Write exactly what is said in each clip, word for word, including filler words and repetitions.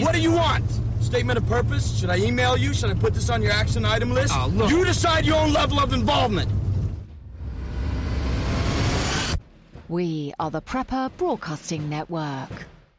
What do you want? Statement of purpose? Should I email you? Should I put this on your action item list? Oh, look. You decide your own level of involvement. We are the Prepper Broadcasting Network.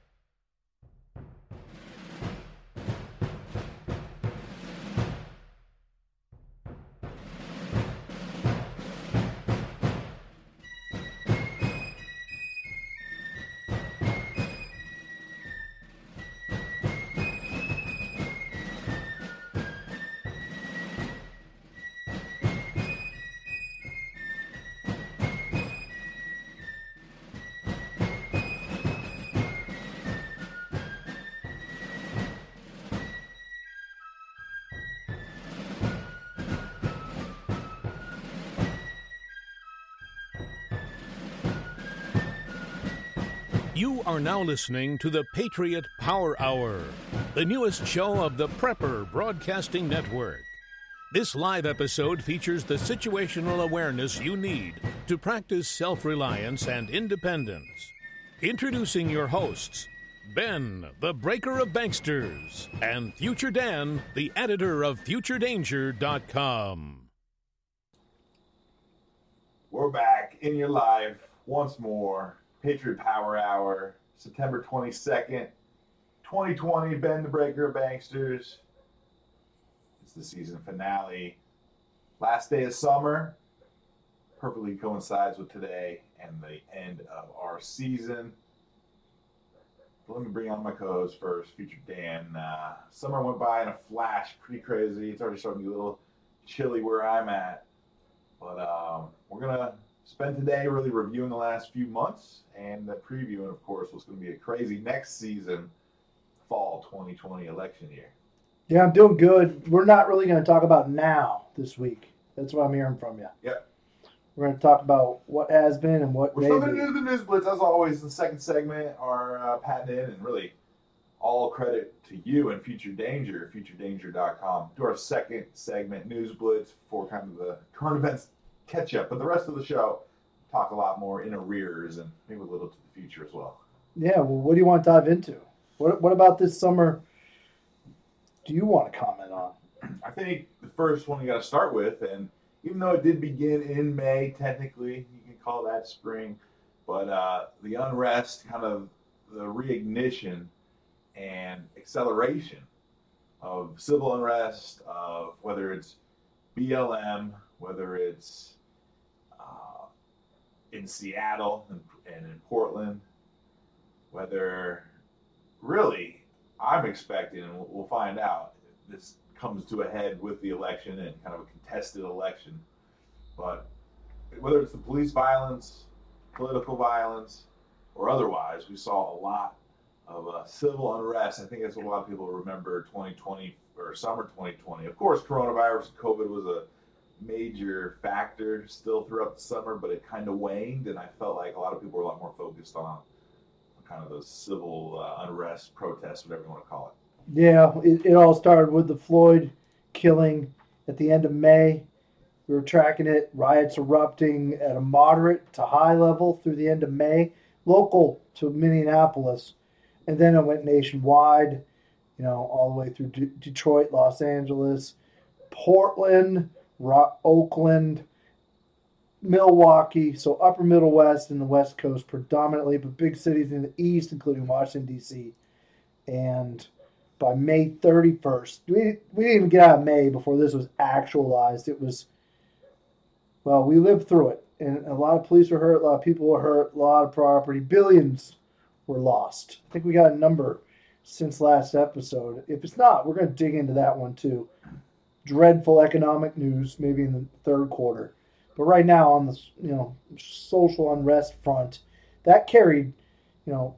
You are now listening to the Patriot Power Hour, the newest show of the Prepper Broadcasting Network. This live episode features the situational awareness you need to practice self-reliance and independence. Introducing your hosts, Ben, the Breaker of Banksters, and Future Dan, the editor of Future Danger dot com. We're back in your life once more. Patriot Power Hour, September twenty-second, twenty twenty. Ben, the Breaker of Banksters. It's the season finale. Last day of summer. Perfectly coincides with today and the end of our season. But let me bring on my co-host first, Future Dan. Uh, summer went by in a flash, pretty crazy. It's already starting to get a little chilly where I'm at. But um, we're going to spend today really reviewing the last few months and uh, previewing, of course, what's going to be a crazy next season, fall twenty twenty election year. Yeah, I'm doing good. We're not really going to talk about now this week. That's what I'm hearing from you. Yep. We're going to talk about what has been and what We're may still going be. to do the News Blitz, as always, in the second segment, our uh, patented, and really all credit to you and Future Danger, Future Danger dot com. Do our second segment, News Blitz, for kind of the current events catch up. But the rest of the show, talk a lot more in arrears and maybe a little to the future as well. Yeah, well, what do you want to dive into? What What about this summer do you want to comment on? I think the first one you got to start with, and even though it did begin in May, technically, you can call that spring, but uh, the unrest, kind of the reignition and acceleration of civil unrest, of whether it's B L M, whether it's uh, in Seattle and, and in Portland, whether really I'm expecting, and we'll, we'll find out, this comes to a head with the election and kind of a contested election. But whether it's the police violence, political violence, or otherwise, we saw a lot of uh, civil unrest. I think that's what a lot of people remember twenty twenty or summer twenty twenty. Of course, coronavirus and COVID was a major factor still throughout the summer, but it kind of waned, and I felt like a lot of people were a lot more focused on kind of those civil uh, unrest, protests, whatever you want to call it. Yeah, it, it all started with the Floyd killing at the end of May. We were tracking it, riots erupting at a moderate to high level through the end of May, local to Minneapolis, and then it went nationwide, you know, all the way through D- Detroit, Los Angeles, Portland, Ro- Oakland, Milwaukee, so upper Middle West and the West Coast predominantly, but big cities in the East, including Washington, D C. And by May thirty-first, we, we didn't even get out of May before this was actualized. It was, well, we lived through it. And a lot of police were hurt, a lot of people were hurt, a lot of property, billions were lost. I think we got a number since last episode. If it's not, we're going to dig into that one too. Dreadful economic news, maybe in the third quarter. But right now on the, you know, social unrest front, that carried, you know,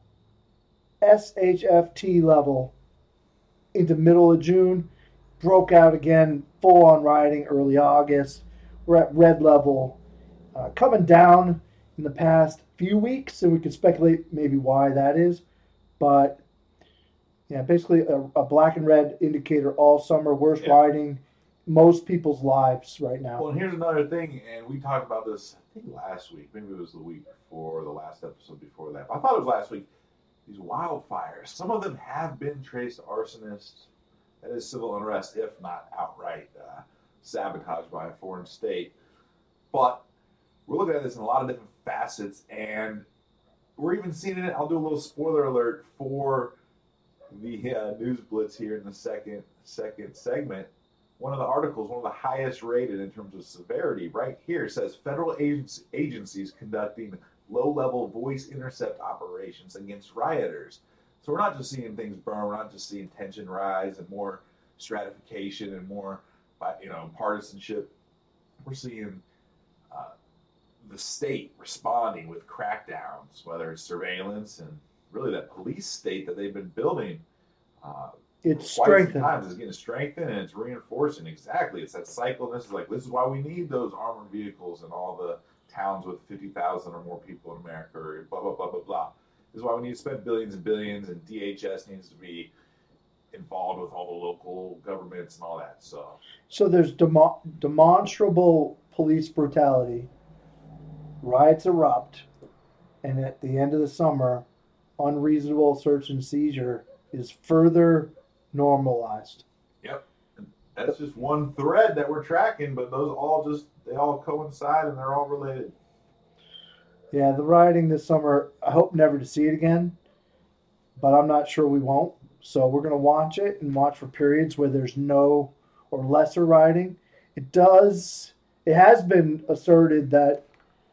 S H F T level into middle of June, broke out again, full on rioting early August. We're at red level, uh, coming down in the past few weeks, and we could speculate maybe why that is. But yeah, basically a, a black and red indicator all summer, worst Yeah. rioting, most people's lives right now. Well, and here's another thing, and we talked about this, I think last week, maybe it was the week before the last episode before that. I thought it was last week. these wildfires. Some of them have been traced to arsonists. That is civil unrest, if not outright uh, sabotage by a foreign state. But we're looking at this in a lot of different facets, and we're even seeing it. I'll do a little spoiler alert for the uh, news blitz here in the second second segment. One of the articles, one of the highest rated in terms of severity, right here says federal agency, agencies conducting low-level voice intercept operations against rioters. So we're not just seeing things burn, we're not just seeing tension rise and more stratification and more, you know, partisanship. We're seeing uh, the state responding with crackdowns, whether it's surveillance and really that police state that they've been building. Uh, it's quite strengthened. Times it's getting strengthened and it's reinforcing. Exactly, it's that cycle. And this is like this is why we need those armored vehicles in all the towns with fifty thousand or more people in America. Or blah blah blah blah blah. This is why we need to spend billions and billions, and D H S needs to be involved with all the local governments and all that. So, so there's demo- demonstrable police brutality. Riots erupt, and at the end of the summer, unreasonable search and seizure is further normalized. Yep, and that's just one thread that we're tracking, but those all just they all coincide and they're all related. Yeah, the rioting this summer, I hope never to see it again, but I'm not sure we won't. So we're going to watch it and watch for periods where there's no or lesser rioting. It does, it has been asserted that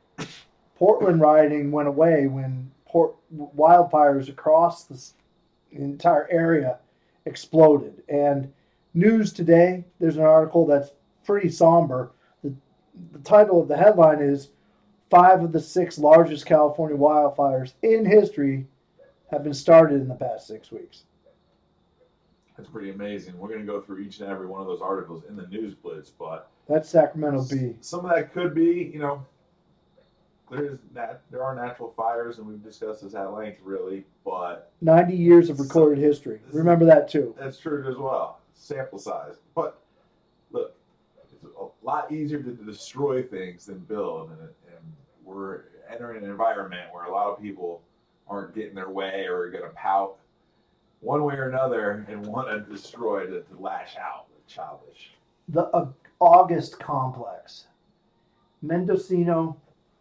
Portland rioting went away when port, wildfires across the entire area exploded. And News Today, there's an article that's pretty somber. The, the title of the headline is, Five of the six largest California wildfires in history have been started in the past six weeks. That's pretty amazing. We're going to go through each and every one of those articles in the news blitz, but That's Sacramento Bee. Some of that could be, you know, there is nat- there are natural fires, and we've discussed this at length, really, but ninety years of recorded history. Remember that too. that's true as well. Sample size. But look, it's a lot easier to destroy things than build, and, and we're entering an environment where a lot of people aren't getting their way or are going to pout one way or another and want to destroy to, to lash out. Childish. The uh, August complex. Mendocino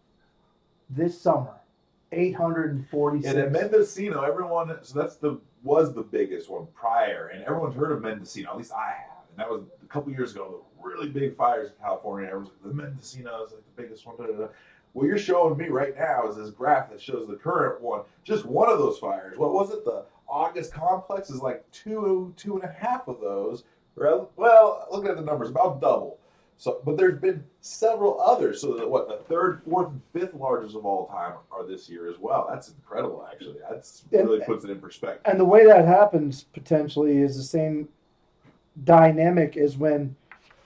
this summer. eight hundred forty-six. And at Mendocino, everyone, so that's the, was the biggest one prior, and everyone's heard of Mendocino, at least I have. And that was a couple years ago, the really big fires in California. Everyone's like, the Mendocino is like the biggest one. Da, da, da. What you're showing me right now is this graph that shows the current one, just one of those fires. What was it? The August complex is like two, two and a half of those. Well, looking at the numbers, about double. So, but there's been several others. So, that, what the third, fourth, and fifth largest of all time are this year as well. That's incredible, actually. That's really puts it in perspective. And the way that happens potentially is the same dynamic as when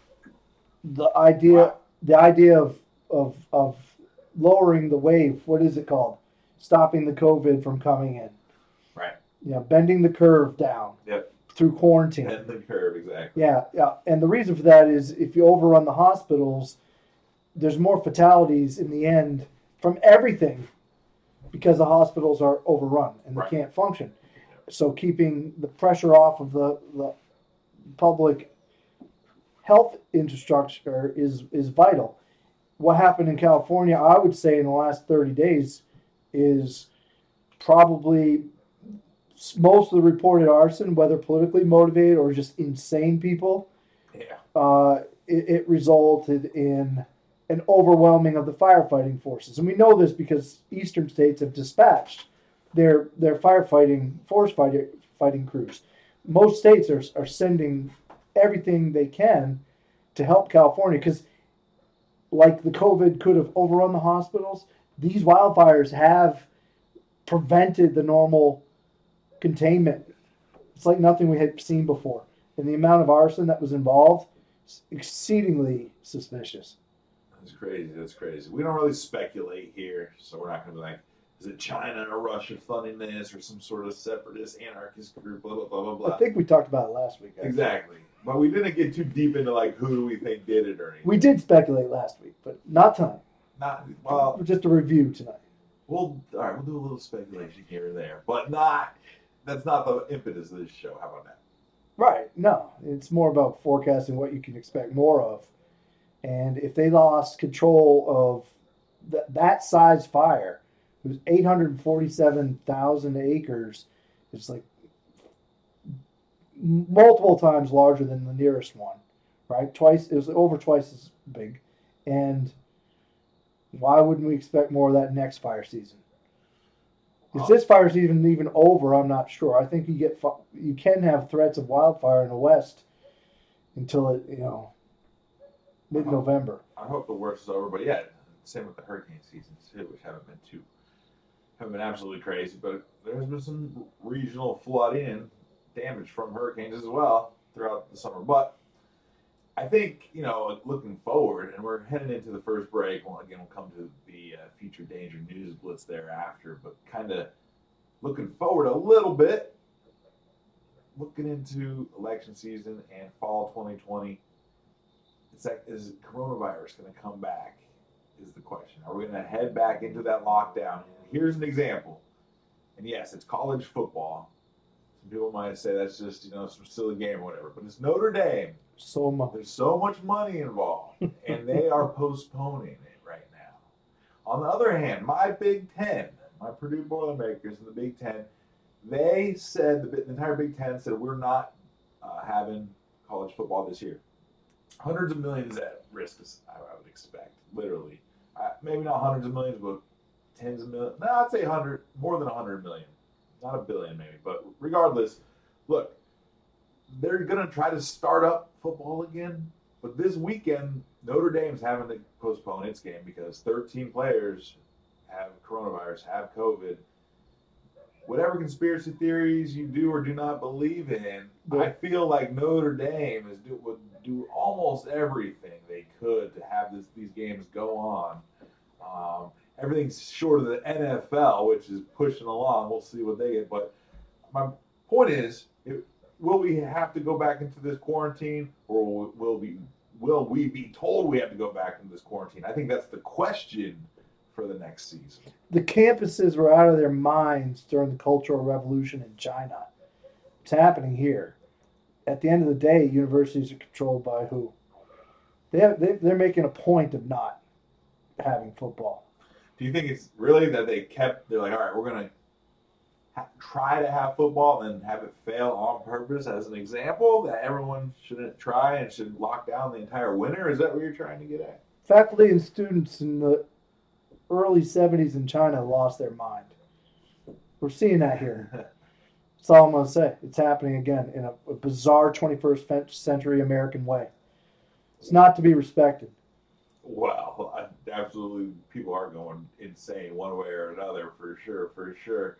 the idea, wow. the idea of of of lowering the wave. What is it called? Stopping the COVID from coming in. Right. Yeah, bending the curve down. Yep. Through quarantine. Bend the curve, exactly. Yeah, yeah. And the reason for that is if you overrun the hospitals, there's more fatalities in the end from everything because the hospitals are overrun and they right. can't function. So keeping the pressure off of the, the public health infrastructure is, is vital. What happened in California, I would say in the last thirty days, is probably most of the reported arson, whether politically motivated or just insane people, yeah. uh, it, it resulted in an overwhelming of the firefighting forces. And we know this because eastern states have dispatched their their firefighting, forest fighting, fighting crews. Most states are, are sending everything they can to help California because like the COVID could have overrun the hospitals, these wildfires have prevented the normal containment. It's like nothing we had seen before. And the amount of arson that was involved is exceedingly suspicious. That's crazy. That's crazy. We don't really speculate here, so we're not going to be like, is it China or Russia funding this or some sort of separatist anarchist group, blah, blah, blah, blah, blah. I think we talked about it last week. Actually. Exactly. But we didn't get too deep into, like, who do we think did it or anything. We did speculate last week, but not tonight. Not, well. Just a review tonight. We'll all right. We'll do a little speculation here and there, but not. That's not the impetus of this show. How about that? Right. No, it's more about forecasting what you can expect more of. And if they lost control of th- that size fire, it was eight hundred forty-seven thousand acres. It's like multiple times larger than the nearest one, right? Twice, it was over twice as big. And why wouldn't we expect more of that next fire season? Is this fire season even over? I'm not sure. I think you get you can have threats of wildfire in the west until it, you know, mid-November. I hope the worst is over, but yeah, same with the hurricane seasons too, which haven't been too, haven't been absolutely crazy. But there's been some regional flooding and damage from hurricanes as well throughout the summer. But I think, you know, looking forward, and we're heading into the first break. Well, again, we'll come to the uh, Future Danger News Blitz thereafter, but kind of looking forward a little bit, looking into election season and fall twenty twenty. It's like, is coronavirus going to come back is the question. Are we going to head back into that lockdown? And here's an example. And yes, it's college football. Some people might say that's just, you know, some silly game or whatever, but it's Notre Dame. So much. There's so much money involved, and they are postponing it right now. On the other hand, my Big Ten, my Purdue Boilermakers in the Big Ten, they said, the, the entire Big Ten said, we're not uh, having college football this year. Hundreds of millions at risk, I, I would expect, literally. Uh, maybe not hundreds of millions, but tens of millions. No, I'd say hundred, more than a hundred million. Not a billion, maybe. But regardless, look, they're going to try to start up football again. But this weekend, Notre Dame's having to postpone its game because thirteen players have coronavirus, have COVID. Whatever conspiracy theories you do or do not believe in, I feel like Notre Dame is do, would do almost everything they could to have this, these games go on. Um, everything's short of the N F L, which is pushing along. We'll see what they get. But my point is, it, will we have to go back into this quarantine, or will we will we be told we have to go back into this quarantine? I think that's the question for the next season. The campuses were out of their minds during the Cultural Revolution in China. It's happening here. At the end of the day, universities are controlled by who? They have, they, they're making a point of not having football. Do you think it's really that they kept, they're like, all right, we're going to ha- try to have football and have it fail on purpose as an example that everyone shouldn't try and should lock down the entire winter? Is that what you're trying to get at? Faculty and students in the early seventies in China lost their mind. We're seeing that here. That's all I'm going to say. It's happening again in a, a bizarre twenty-first century American way. It's not to be respected. Well, I, absolutely, people are going insane one way or another, for sure, for sure.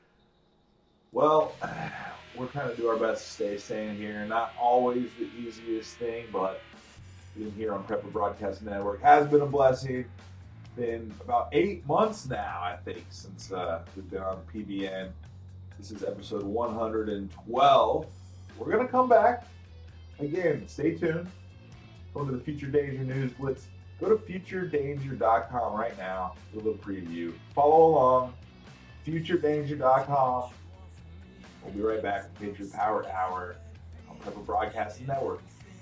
Well, we're trying to do our best to stay sane here. Not always the easiest thing, but being here on Prepper Broadcast Network has been a blessing. Been about eight months now, I think, since uh, we've been on P B N. This is episode one hundred twelve. We're going to come back. Again, stay tuned. Go to the Future Danger News Blitz. Go to future danger dot com right now. Do a little preview. Follow along. future danger dot com. We'll be right back with Patriot Power Hour on Prepper Broadcasting Network.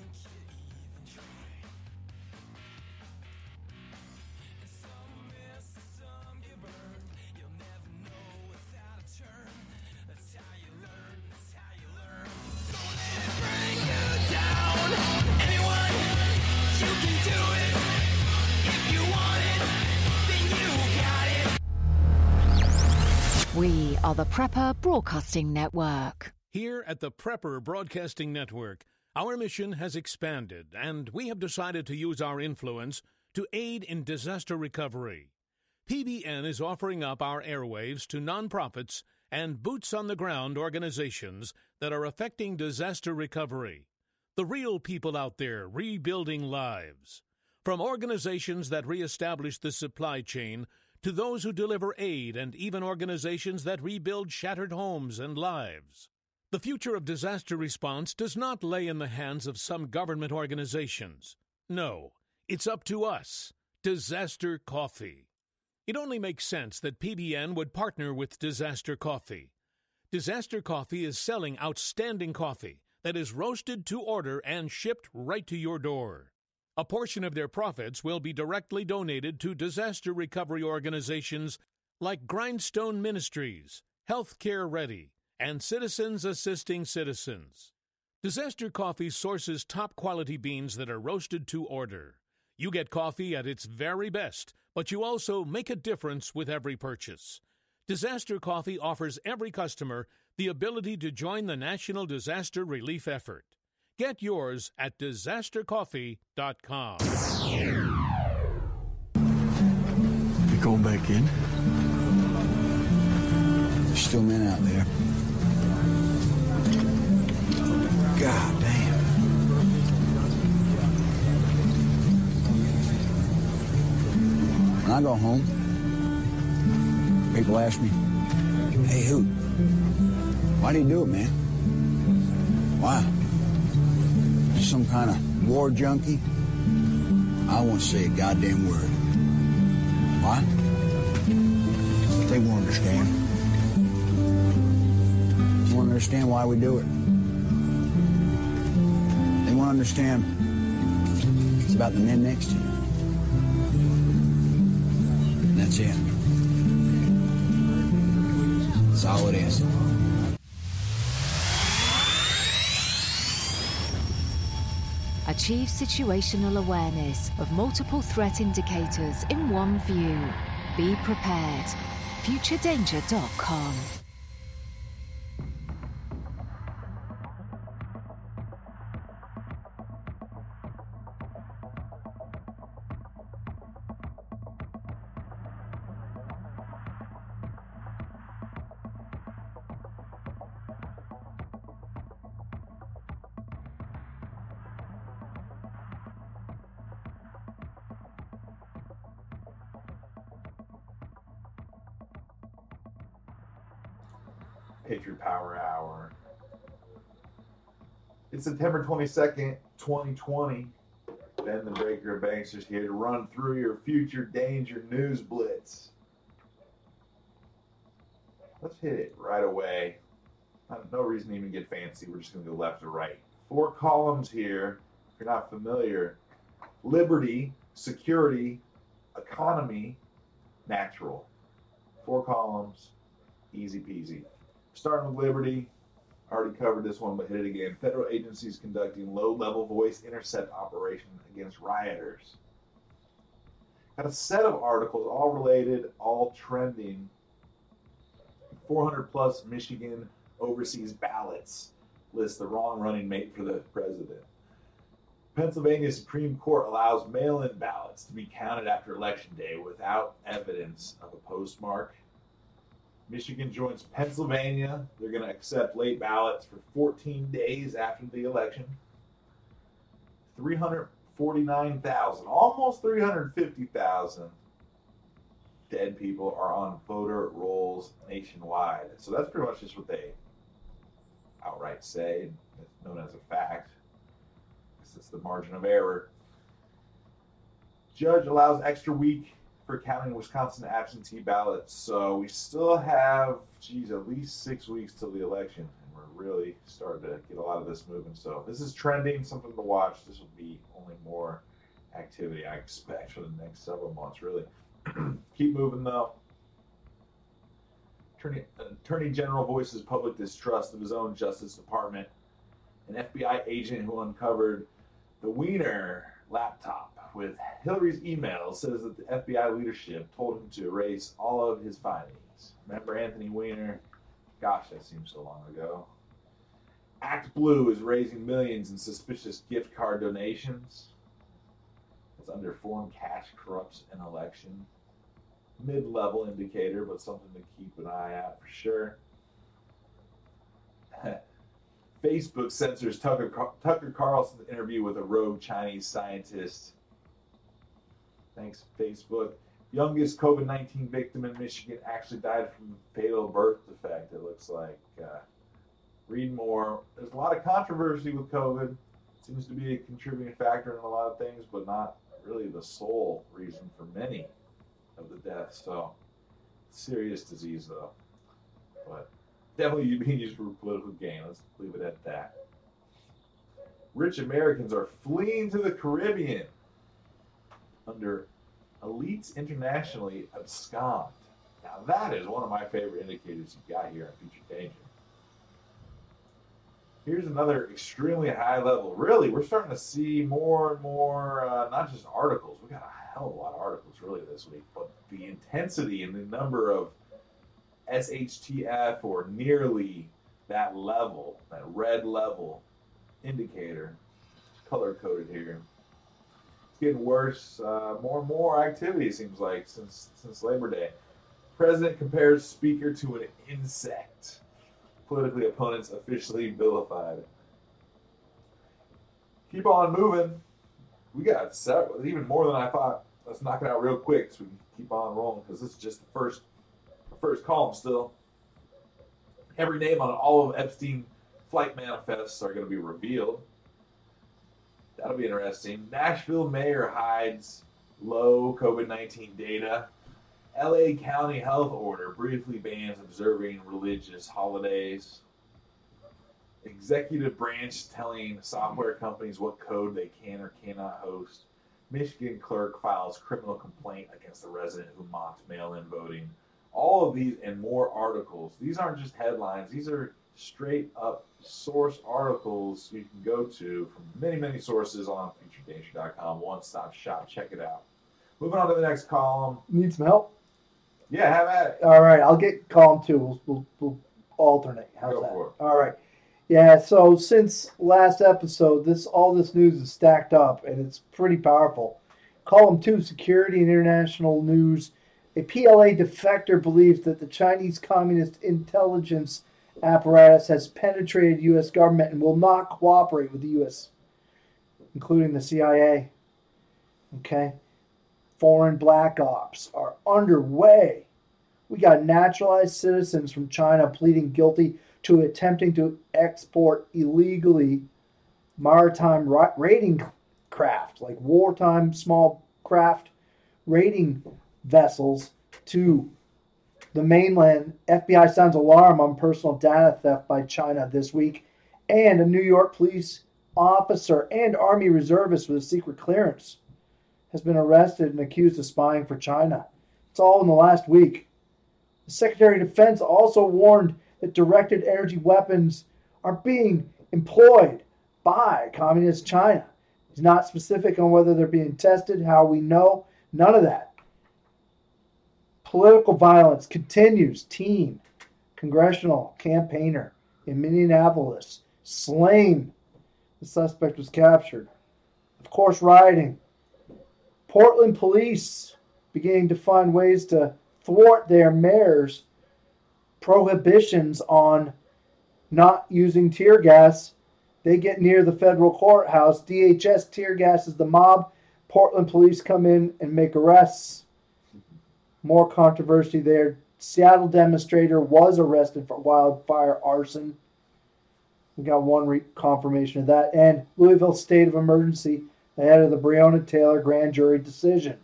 We are the Prepper Broadcasting Network. Here at the Prepper Broadcasting Network, our mission has expanded, and we have decided to use our influence to aid in disaster recovery. P B N is offering up our airwaves to nonprofits and boots-on-the-ground organizations that are affecting disaster recovery. The real people out there rebuilding lives. From organizations that reestablish the supply chain to those who deliver aid and even organizations that rebuild shattered homes and lives. The future of disaster response does not lay in the hands of some government organizations. No, it's up to us, Disaster Coffee. It only makes sense that P B N would partner with Disaster Coffee. Disaster Coffee is selling outstanding coffee that is roasted to order and shipped right to your door. A portion of their profits will be directly donated to disaster recovery organizations like Grindstone Ministries, Healthcare Ready, and Citizens Assisting Citizens. Disaster Coffee sources top-quality beans that are roasted to order. You get coffee at its very best, but you also make a difference with every purchase. Disaster Coffee offers every customer the ability to join the national disaster relief effort. Get yours at disaster coffee dot com. You going back in? There's still men out there. God damn. When I go home, people ask me, hey, who? Why do you do it, man? Why? You some kind of war junkie? I won't say a goddamn word. Why? They won't understand. They won't understand why we do it. They won't understand it's about the men next to you. And that's it. That's all it is. Achieve situational awareness of multiple threat indicators in one view. Be prepared. future danger dot com. Patriot Power Hour. It's September twenty-second, twenty twenty. Ben the Breaker of Banks is here to run through your future danger news blitz. Let's hit it right away. No reason to even get fancy. We're just going to go left to right. Four columns here. If you're not familiar, liberty, security, economy, natural. Four columns, easy peasy. Starting with liberty, already covered this one, but hit it again. Federal agencies conducting low-level voice intercept operation against rioters. Got a set of articles, all related, all trending. four hundred plus Michigan overseas ballots list the wrong running mate for the president. Pennsylvania Supreme Court allows mail-in ballots to be counted after Election Day without evidence of a postmark. Michigan joins Pennsylvania. They're going to accept late ballots for fourteen days after the election. three hundred forty-nine thousand, almost three hundred fifty thousand dead people are on voter rolls nationwide. So that's pretty much just what they outright say. It's known as a fact. It's the margin of error. Judge allows extra week for counting Wisconsin absentee ballots. So we still have, geez, at least six weeks till the election. And we're really starting to get a lot of this moving. So this is trending, something to watch. This will be only more activity I expect for the next several months, really. Keep moving, though. Attorney, Attorney General voices public distrust of his own Justice Department. An F B I agent who uncovered the Weiner laptop with Hillary's emails says that the F B I leadership told him to erase all of his findings. Remember Anthony Weiner? Gosh, that seems so long ago. Act Blue is raising millions in suspicious gift card donations. It's under foreign cash corrupts an election. Mid-level indicator, but something to keep an eye out for sure. Facebook censors Tucker, Car- Tucker Carlson's interview with a rogue Chinese scientist. Thanks, Facebook. Youngest COVID nineteen victim in Michigan actually died from fatal birth defect, it looks like. Uh, read more. There's a lot of controversy with COVID. Seems to be a contributing factor in a lot of things, but not really the sole reason for many. of the deaths. So, serious disease, though. But definitely being used for political gain. Let's leave it at that. Rich Americans are fleeing to the Caribbean under elites internationally abscond. Now that is one of my favorite indicators you got here in Future Danger. Here's another extremely high level. Really, we're starting to see more and more, uh, not just articles. We got a hell of a lot of articles really this week, but the intensity and the number of S H T F or nearly that level, that red level indicator, color coded here. It's getting worse. Uh, more and more activity seems like since since Labor Day. President compares speaker to an insect. Politically opponents officially vilified. Keep on moving. We got several, even more than I thought. Let's knock it out real quick so we can keep on rolling because this is just the first, the first column still. Every name on all of Epstein flight manifests are going to be revealed. That'll be interesting. Nashville mayor hides low COVID nineteen data. L A County health order briefly bans observing religious holidays. Executive branch telling software companies what code they can or cannot host. Michigan clerk files criminal complaint against a resident who mocked mail-in voting. All of these and more articles. These aren't just headlines. These are straight up source articles you can go to from many, many sources on future danger dot com. One-stop shop. Check it out. Moving on to the next column. Need some help? Yeah, have at it. All right, I'll get column two. We'll, we'll, we'll alternate. How's Go that? for it. All right. Yeah, so since last episode, this all this news is stacked up, and it's pretty powerful. Column two, Security and International News. A P L A defector believes that the Chinese Communist intelligence apparatus has penetrated U S government and will not cooperate with the U S, including the C I A. Okay? Foreign black ops are underway. We got naturalized citizens from China pleading guilty to attempting to export illegally maritime raiding craft, like wartime small craft raiding vessels to the mainland. F B I sounds alarm on personal data theft by China this week. And a New York police officer and Army reservist with a secret clearance has been arrested and accused of spying for China. It's all in the last week. The Secretary of Defense also warned that directed energy weapons are being employed by Communist China. He's not specific on whether they're being tested, how we know, none of that. Political violence continues. Teen congressional campaigner in Minneapolis slain. The suspect was captured. Of course, rioting. Portland police beginning to find ways to thwart their mayor's prohibitions on not using tear gas. They get near the federal courthouse. D H S tear gases the mob. Portland police come in and make arrests. More controversy there. Seattle demonstrator was arrested for wildfire arson. We got one re- confirmation of that. And Louisville state of emergency ahead of the Breonna Taylor grand jury decision.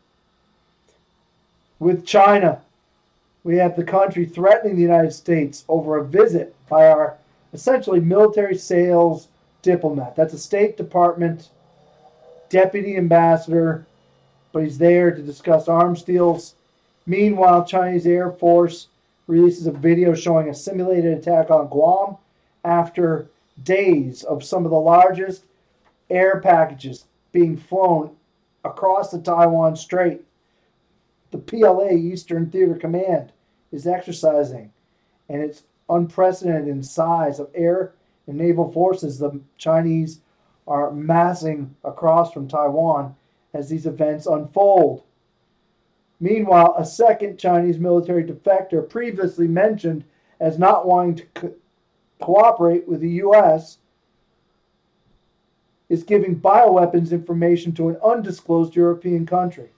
With China, we have the country threatening the United States over a visit by our essentially military sales diplomat. That's a State Department deputy ambassador, but he's there to discuss arms deals. Meanwhile, Chinese Air Force releases a video showing a simulated attack on Guam after days of some of the largest air packages being flown across the Taiwan Strait. The P L A, Eastern Theater Command, is exercising, and it's unprecedented in size of air and naval forces the Chinese are massing across from Taiwan as these events unfold. Meanwhile, a second Chinese military defector previously mentioned as not wanting to co- cooperate with the U S is giving bioweapons information to an undisclosed European country.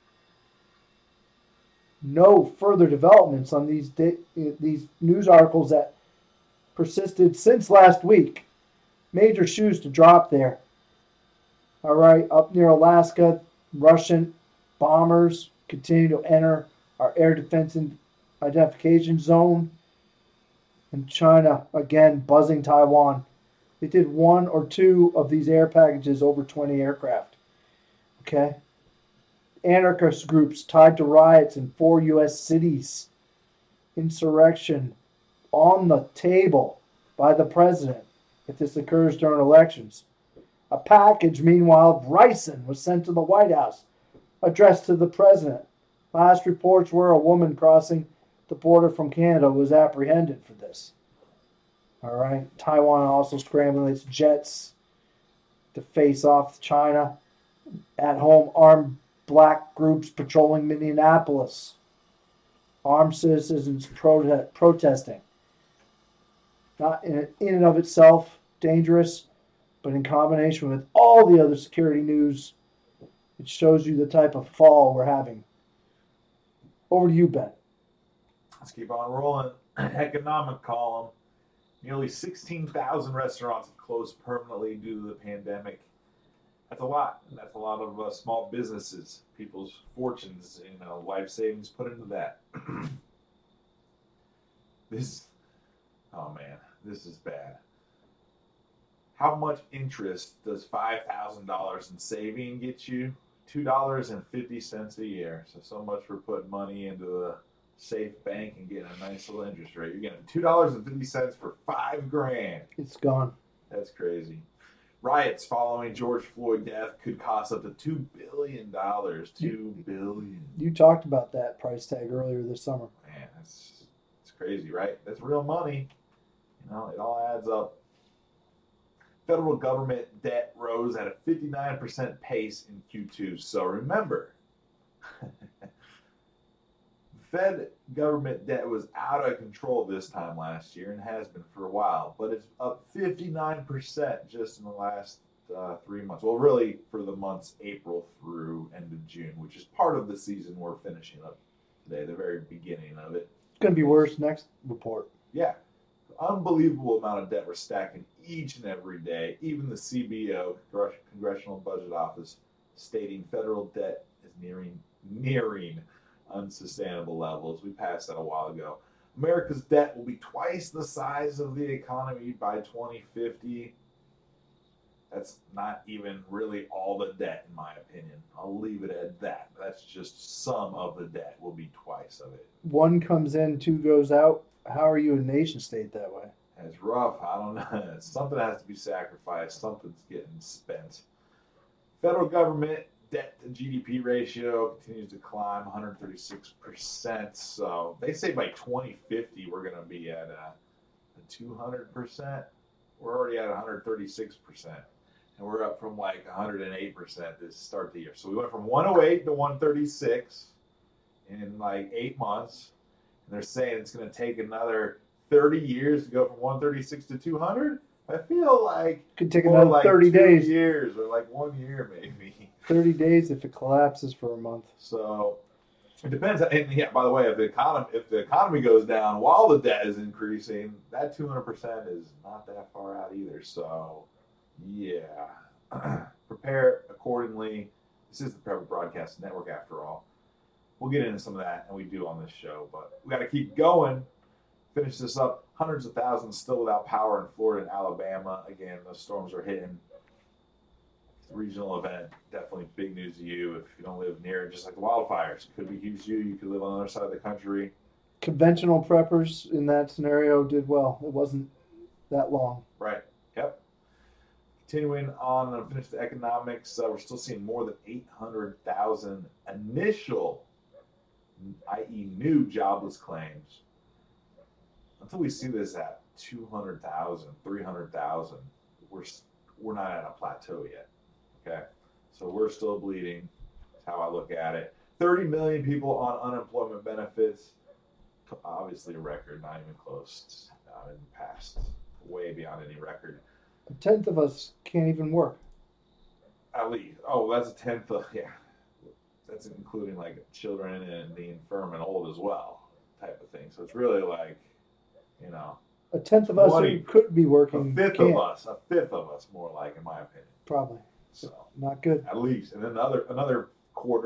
No further developments on these da- these news articles that persisted since last week. Major shoes to drop there. All right, up near Alaska, Russian bombers continue to enter our air defense identification zone. And China, again, buzzing Taiwan. They did one or two of these air packages over twenty aircraft. Okay? Anarchist groups tied to riots in four U S cities. Insurrection on the table by the president if this occurs during elections. A package, meanwhile, of ricin was sent to the White House, addressed to the president. Last reports were a woman crossing the border from Canada was apprehended for this. All right. Taiwan also scrambling its jets to face off China. At home, armed black groups patrolling Minneapolis. Armed citizens prote- protesting. Not in, in and of itself dangerous, but in combination with all the other security news, it shows you the type of fall we're having. Over to you, Ben. Let's keep on rolling. Economic column. Nearly sixteen thousand restaurants have closed permanently due to the pandemic. That's a lot. And that's a lot of uh, small businesses, people's fortunes, you know, life savings put into that. This, oh man, this is bad. How much interest does five thousand dollars in saving get you? two dollars and fifty cents a year. So, so much for putting money into a safe bank and getting a nice little interest rate. You're getting two dollars and fifty cents for five grand. It's gone. That's crazy. Riots following George Floyd death could cost up to two billion dollars. two billion dollars. You talked about that price tag earlier this summer. Man, that's, that's crazy, right? That's real money. You know, it all adds up. Federal government debt rose at a fifty-nine percent pace in Q two. So remember, Fed government debt was out of control this time last year and has been for a while, but it's up fifty-nine percent just in the last uh, three months. Well, really for the months April through end of June, which is part of the season we're finishing up today, the very beginning of it. It's going to be worse next report. Yeah. Unbelievable amount of debt we're stacking each and every day. Even the C B O, Congressional Budget Office, stating federal debt is nearing nearing unsustainable levels. We passed that a while ago. America's debt will be twice the size of the economy by twenty fifty. That's not even really all the debt, in my opinion. I'll leave it at that. That's just some of the debt will be twice of it. One comes in, two goes out. How are you a nation state that way? It's rough. I don't know. Something has to be sacrificed. Something's getting spent. Federal government debt to G D P ratio continues to climb, one hundred thirty-six percent. So they say by twenty fifty we're going to be at a, a two hundred percent. We're already at one hundred thirty-six percent. And we're up from like one hundred eight percent this start of the year. So we went from one oh eight to one thirty-six in like eight months. And they're saying it's going to take another thirty years to go from one thirty-six to two hundred. I feel like could take another like thirty days. Years or like one year maybe. thirty days if it collapses for a month. So it depends. And yeah, by the way, if the economy if the economy goes down while the debt is increasing, that two hundred percent is not that far out either. So yeah, prepare accordingly. This is the Prepper Broadcast Network after all. We'll get into some of that, and we do on this show, but we got to keep going. Finish this up. Hundreds of thousands still without power in Florida and Alabama. Again, those storms are hitting. It's a regional event. Definitely big news to you if you don't live near it. Just like the wildfires. Could be huge to you. You could live on the other side of the country. Conventional preppers in that scenario did well. It wasn't that long. Right. Yep. Continuing on and finish the economics, uh, we're still seeing more than eight hundred thousand initial, that is new jobless claims. Until we see this at two hundred thousand, three hundred thousand, we're we're not at a plateau yet. Okay, so we're still bleeding. That's how I look at it. thirty million people on unemployment benefits. Obviously a record, not even close. Not in the past, way beyond any record. A tenth of us can't even work. At least. Oh, that's a tenth of, yeah. That's including like children and the infirm and old as well, type of thing. So it's really like, you know, a tenth of us who could be working. A fifth can't. of us, a fifth of us, more like, in my opinion. Probably. So not good. At least, and then another another quarter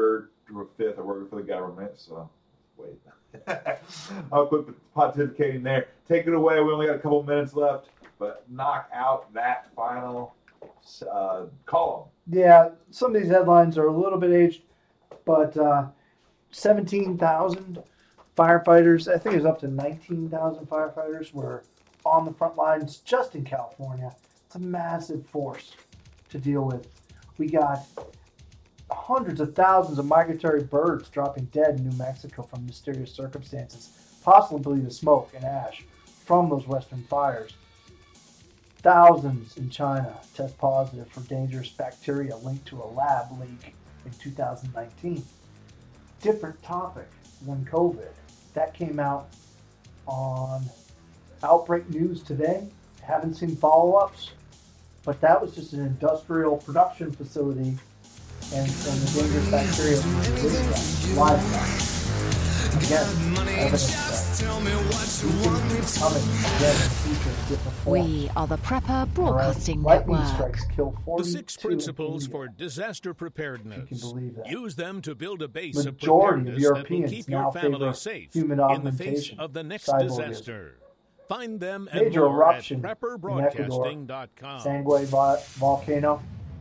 or a fifth are working for the government, so wait. I'll quit pontificating there. Take it away. We only got a couple minutes left, but knock out that final uh, column. Yeah, some of these headlines are a little bit aged, but uh, seventeen thousand firefighters, I think it was up to nineteen thousand firefighters, were on the front lines just in California. It's a massive force to deal with. We got hundreds of thousands of migratory birds dropping dead in New Mexico from mysterious circumstances, possibly the smoke and ash from those western fires. Thousands in China test positive for dangerous bacteria linked to a lab leak in two thousand nineteen. Different topic than COVID. That came out on Outbreak News today. Haven't seen follow-ups, but that was just an industrial production facility, and, and the dangerous bacteria was livestock. Again, evidence that we can come again in the future in different forms. We are the Prepper Broadcasting Right. Lightning Network. strikes kill The forty-two six principles in for India. disaster preparedness. You can believe that. Use them to build a base Majority of of preparedness that will Europeans keep now your family favor safe human in the face augmentation, of the next cyborgism. disaster. Find them and Major more eruption at prepper in broadcasting dot com. Sangway vo- volcano.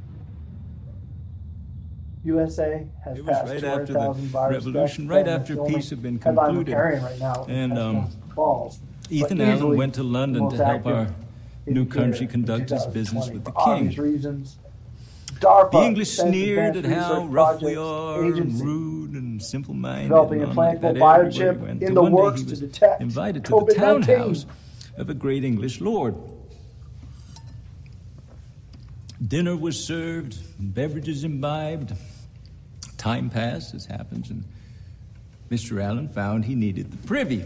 U S A has It was passed right two hundred after the thousand virus revolution, deaths. right Government after filming. peace had been Headline concluded. we're carrying right now And, has um, no falls. Ethan But Allen easily went to the London most to help active our new indicator country in conduct its business twenty twenty with the for obvious king. reasons. DARPA, The English Defense sneered at Advanced how Research rough we Projects are, and Agency, rude and simple-minded. developing and a like that implantable everywhere he biochip went. in Till the one day works he to was detect invited to the COVID nineteen. townhouse of a great English lord. Dinner was served, beverages imbibed. Time passed, as happens, and Mister Allen found he needed the privy.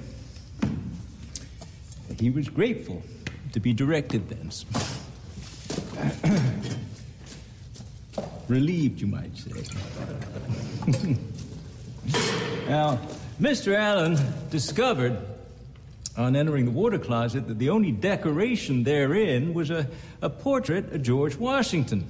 He was grateful to be directed thence. Relieved, you might say. Now, Mister Allen discovered, on entering the water closet, that the only decoration therein was a, a portrait of George Washington.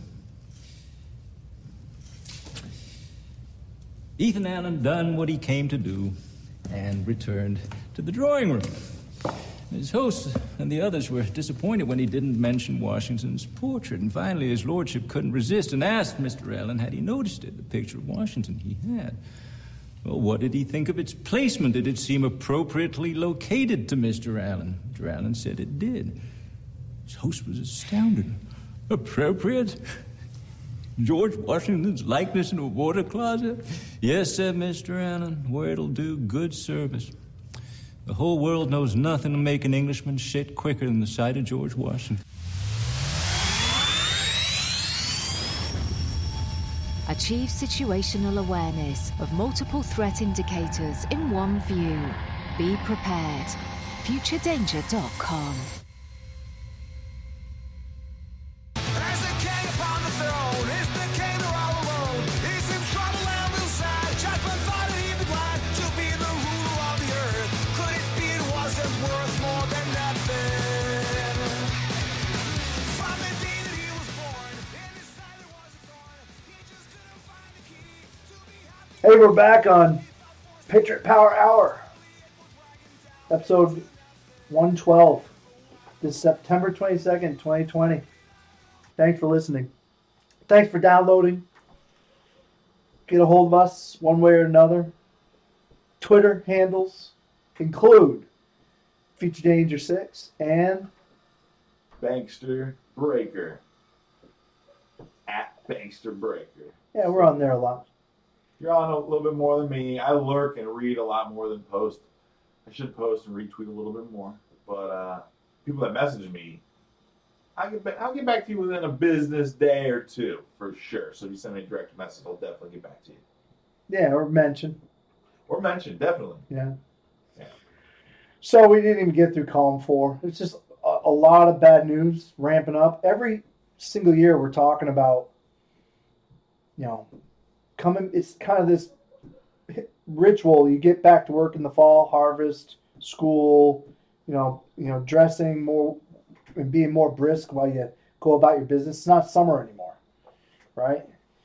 Ethan Allen done what he came to do and returned to the drawing room. His host and the others were disappointed when he didn't mention Washington's portrait, and finally his lordship couldn't resist and asked Mister Allen had he noticed it, the picture of Washington he had. Well, what did he think of its placement? Did it seem appropriately located to Mister Allen? Mister Allen said it did. His host was astounded. Appropriate? George Washington's likeness in a water closet? Yes, said Mister Allen, where it'll do good service. The whole world knows nothing to make an Englishman shit quicker than the sight of George Washington. Achieve situational awareness of multiple threat indicators in one view. Be prepared. future danger dot com. Hey, we're back on Patriot Power Hour, episode one twelve. This is September twenty-second, twenty twenty. Thanks for listening. Thanks for downloading. Get a hold of us one way or another. Twitter handles include Future Danger six and Bankster Breaker. At Bankster Breaker. yeah, we're on there a lot. You're on a little bit more than me. I lurk and read a lot more than post. I should post and retweet a little bit more. But uh, people that message me, I'll get, back, I'll get back to you within a business day or two, for sure. So if you send me a direct message, I'll definitely get back to you. Yeah, or mention. Or mention, definitely. Yeah. Yeah. So we didn't even get through column four. It's just a, a lot of bad news ramping up. Every single year we're talking about, you know, coming. It's kind of this ritual. You get back to work in the fall, harvest, school, you know, you know, dressing more and being more brisk while you go about your business. It's not summer anymore, right?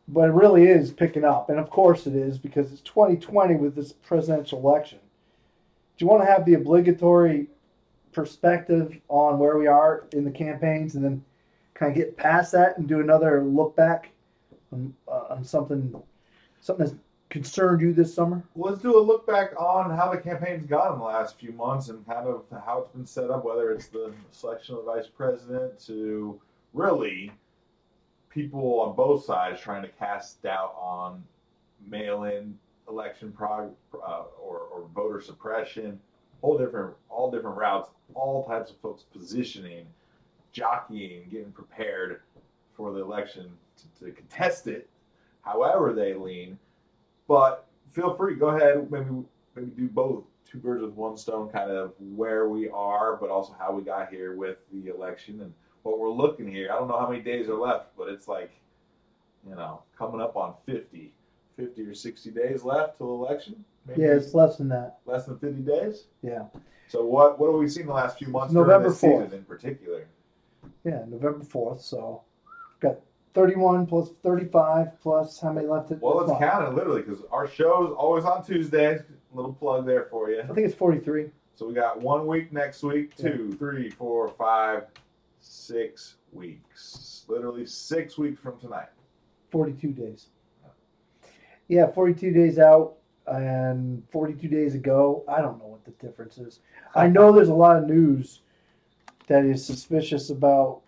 but it really is picking up. And of course it is, because it's twenty twenty with this presidential election. Do you want to have the obligatory perspective on where we are in the campaigns and then kind of get past that and do another look back on, uh, on something something that's concerned you this summer? Well, let's do a look back on how the campaign's gone in the last few months and kind of how it's been set up, whether it's the selection of the vice president to really people on both sides trying to cast doubt on mail-in election prog- uh, or, or voter suppression, all different, all different routes, all types of folks positioning, jockeying, getting prepared for the election to, to contest it, however they lean. But feel free, go ahead, maybe maybe do both, two birds with one stone, kind of where we are, but also how we got here with the election and what we're looking here. I don't know how many days are left, but it's like, you know, coming up on fifty, fifty or sixty days left till election. Maybe Yeah, it's less than that. less than fifty days. Yeah. So what what have we seen the last few months November during this fourth. season in particular? Yeah, November fourth. So got thirty-one plus thirty-five plus how many left? At Well, this let's month? count it literally because our show's always on Tuesdays. Little plug there for you. I think it's forty-three. So we got one week next week, two, three, four, five, six weeks. Literally six weeks from tonight. forty-two days. Yeah, forty-two days out and forty-two days ago. I don't know what the difference is. I know there's a lot of news that is suspicious about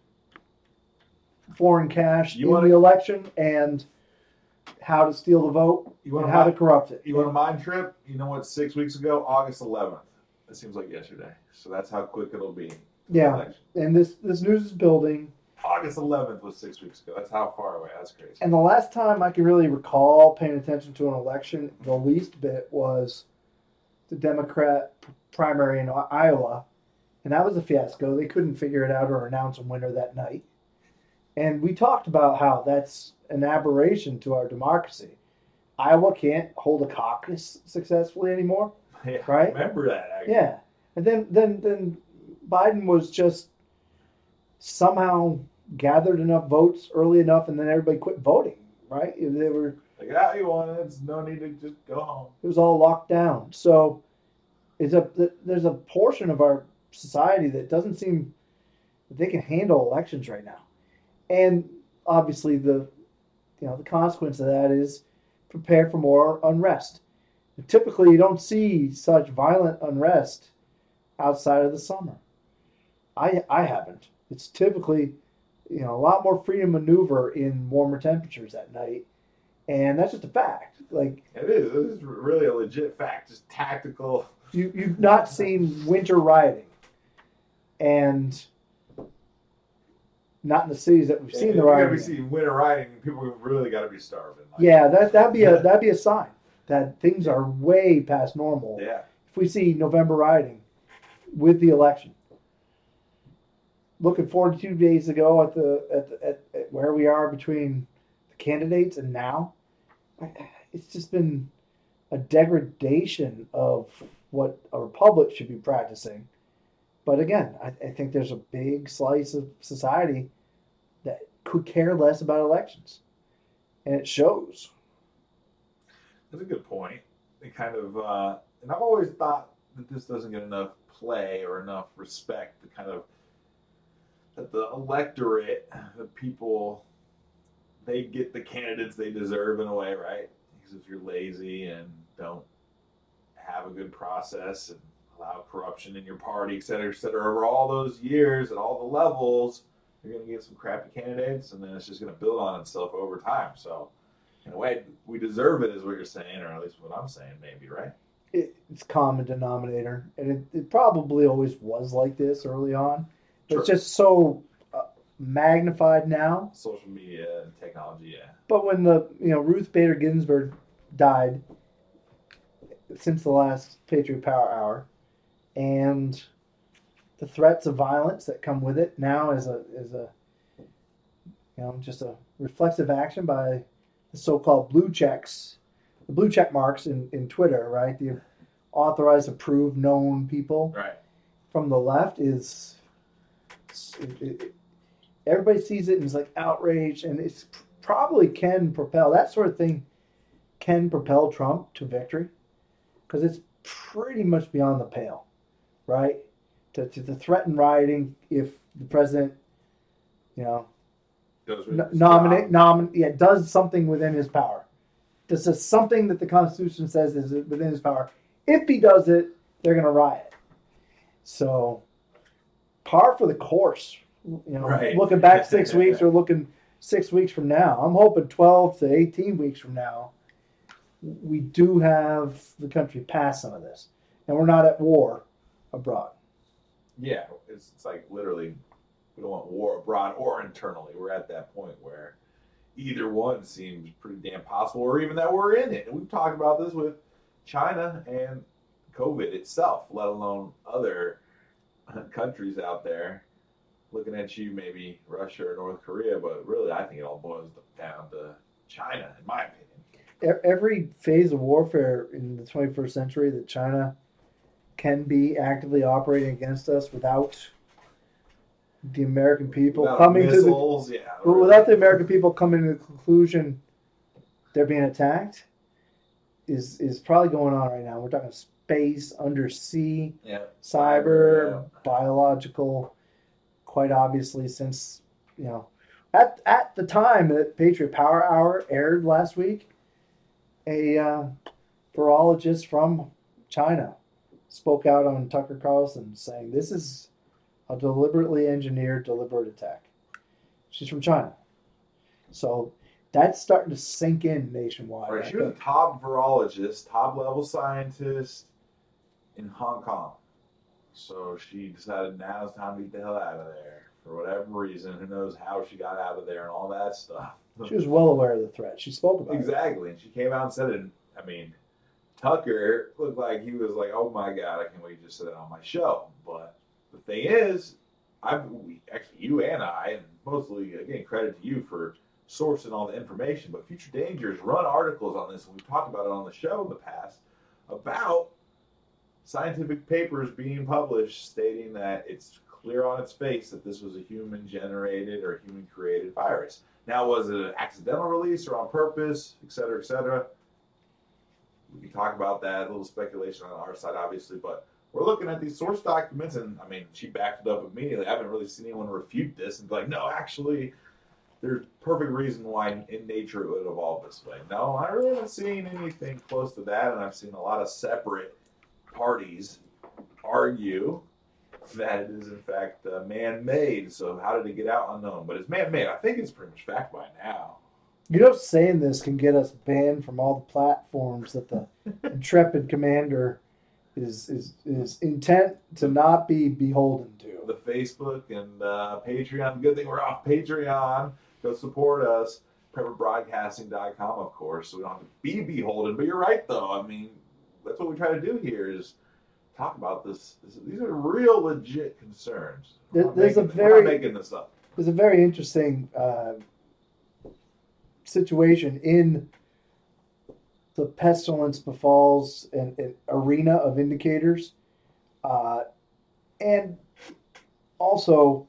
foreign cash You in wanna- the election and how to steal the vote You want and to how to corrupt it. You want a mind trip? You know what? Six weeks ago, August eleventh. It seems like yesterday. So that's how quick it'll be. Yeah, Election. and this, this news is building. August eleventh was six weeks ago. That's how far away. That's crazy. And the last time I can really recall paying attention to an election, the least bit, was the Democrat primary in Iowa. And that was a fiasco. They couldn't figure it out or announce a winner that night. And we talked about how that's an aberration to our democracy. Iowa can't hold a caucus successfully anymore. Yeah, Right? I remember that, actually. Yeah. And then, then, then Biden was just somehow gathered enough votes early enough, and then everybody quit voting, right? They were, Like, ah, you want it. It's no need to just go home. it was all locked down. So it's a, there's a portion of our society that doesn't seem that they can handle elections right now. And obviously the, you know, the consequence of that is prepare for more unrest. And typically you don't see such violent unrest outside of the summer. I I haven't. It's typically, you know, a lot more freedom of maneuver in warmer temperatures at night. And that's just a fact. Like, It is. It is really a legit fact. Just tactical. You, you've not seen winter rioting. And not in the cities that we've seen If the we're gonna rioting. be seeing winter rioting, people have really got to be starving. Like, Yeah, that that'd be a that'd be a sign that things are way past normal. Yeah. If we see November rioting with the election. Looking forty-two days ago at the at, the, at, at where we are between the candidates and now, it's just been a degradation of what a republic should be practicing. But again, I, I think there's a big slice of society that could care less about elections, and it shows. That's a good point. It kind of, uh, and I've always thought that this doesn't get enough play or enough respect. The kind of that the electorate, the people, they get the candidates they deserve in a way, right? Because if you're lazy and don't have a good process and allow corruption in your party, et cetera, et cetera, over all those years at all the levels, you're going to get some crappy candidates, and then it's just going to build on itself over time. So, in a way, we deserve it, is what you're saying, or at least what I'm saying, maybe, right? It, it's common denominator, and it, it probably always was like this early on. But It's Sure. just so uh, magnified now. Social media and technology, yeah. But when the you know Ruth Bader Ginsburg died, since the last Patriot Power Hour, and the threats of violence that come with it now is a is a you know just a reflexive action by the so-called blue checks, the blue check marks in, in Twitter, right? The authorized, approved, known people Right. from the left is it, it, everybody sees it and is like outraged, and it's probably can propel, that sort of thing can propel Trump to victory, because it's pretty much beyond the pale, right? To, to, to threaten rioting if the president, you know, Does n- nominate, nomin- yeah, does something within his power. Does this something that the Constitution says is within his power. If he does it, they're going to riot. So, par for the course. You know, Right. looking back six weeks or looking six weeks from now. I'm hoping twelve to eighteen weeks from now, we do have the country pass some of this, and we're not at war abroad. Yeah, it's, it's like literally, we don't want war abroad or internally. We're at that point where either one seems pretty damn possible, or even that we're in it. And we've talked about this with China and COVID itself, let alone other countries out there. Looking at you, maybe Russia or North Korea, but really I think it all boils down to China, in my opinion. Every phase of warfare in the twenty-first century that China can be actively operating against us without the American people Without coming missiles, to the, yeah, but really. without the American people coming to the conclusion they're being attacked, is is probably going on right now. We're talking space, undersea, yeah. cyber, yeah. biological. Quite obviously, since you know, at at the time that Patriot Power Hour aired last week, a uh, virologist from China spoke out on Tucker Carlson saying this is a deliberately engineered, deliberate attack. She's from China, so that's starting to sink in nationwide. Right, she was a top virologist, top level scientist in Hong Kong. So she decided now it's time to get the hell out of there for whatever reason. Who knows how she got out of there and all that stuff. She was well aware of the threat. She spoke about exactly. it. Exactly. And she came out and said it. I mean, Tucker looked like he was like, oh my God, I can't wait to just say that on my show. But the thing is, I we, actually, you and I, and mostly, again, credit to you for sourcing all the information, but Future Dangers run articles on this, and we've talked about it on the show in the past, about scientific papers being published stating that it's clear on its face that this was a human-generated or human-created virus. Now, was it an accidental release or on purpose, et cetera, et cetera? We can talk about that, a little speculation on our side, obviously, but we're looking at these source documents, and, I mean, she backed it up immediately. I haven't really seen anyone refute this and be like, no, actually, there's perfect reason why in nature it would evolve this way. No, I really haven't seen anything close to that, and I've seen a lot of separate parties argue that it is in fact uh, man-made. So how did it get out? Unknown. But it's man-made. I think it's pretty much fact by now. You know, saying this can get us banned from all the platforms that the intrepid commander is is is intent to not be beholden to. The Facebook and uh, Patreon. Good thing we're off Patreon. Go support us. prepper broadcasting dot com, of course, so we don't have to be beholden. But you're right, though. I mean, that's what we try to do here is talk about this. this these are real, legit concerns. There, there's making, a very we're not making this up. There's a very interesting uh, situation in the pestilence befalls an, an arena of indicators, uh, and also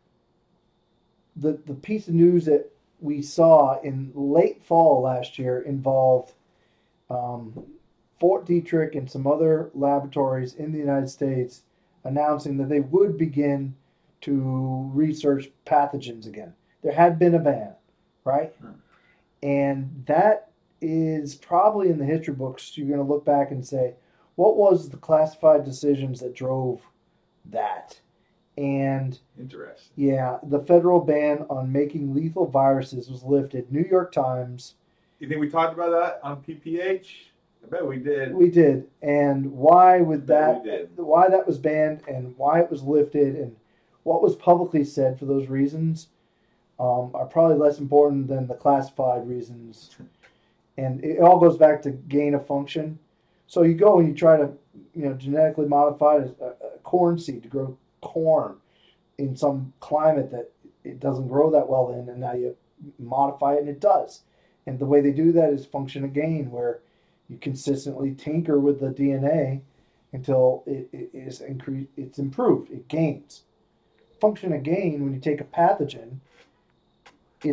the the piece of news that we saw in late fall last year involved um, Fort Detrick and some other laboratories in the United States announcing that they would begin to research pathogens again. There had been a ban, right? Hmm. And that is probably in the history books. You're going to look back and say, what was the classified decisions that drove that? And interesting. Yeah, the federal ban on making lethal viruses was lifted. New York Times. You think we talked about that on P P H? I bet we did. We did. And why would that we did. why that was banned and why it was lifted and what was publicly said for those reasons um, are probably less important than the classified reasons. And it all goes back to gain of function. So you go and you try to, you know, genetically modify a, a corn seed to grow corn in some climate that it doesn't grow that well in, and now you modify it and it does. And the way they do that is function of gain, where you consistently tinker with the D N A until it, it is increased, it's improved, it gains. Function of gain, when you take a pathogen, is